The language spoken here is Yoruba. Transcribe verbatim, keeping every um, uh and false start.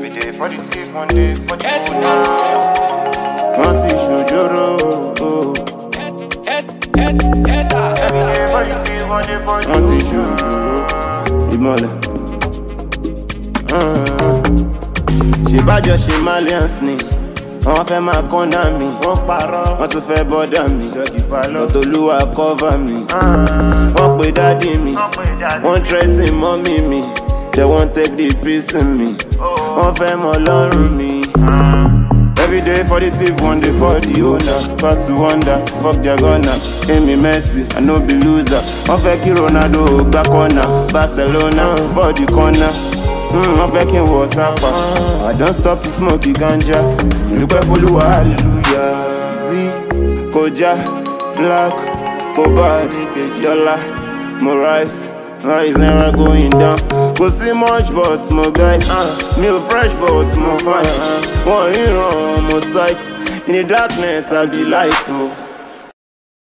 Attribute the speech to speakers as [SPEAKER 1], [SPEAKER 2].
[SPEAKER 1] Every day for the thief, one day for the owner. Want to show Joro. Every day for the thief, one day for the owner. Want to show Joro. Imole. She bad just she Malians ni. Wọ́n fẹ́ máa kọ́nà mi, wọ́n parọ́, wọ́n tún fẹ́ bọ́dà mi, Tolúwa cover mi, wọ́n pe dádì mi, wọ́n threaten mọ́mí mi, they won't take the peace in me, wọ́n fẹ́ mọ lọ́rùn mi. Every day for the thief, one day for the owner. Pass to wonder, fuck their gunner. Amy Messi, I no be loser. Wọ́n fẹ́ kí Ronaldo gba corner, Barcelona for the corner. Mm, I'm fucking what's up. I don't stop to smoke the ganja. Look at Follow, hallelujah. Z, Koja, Black, Cobad, Dollar, more rice. Rice never going down. Go see much boss, more guys. Uh, me a fresh boss, more fire. Uh, one hero, more sights. In the darkness, I'll be light, oh.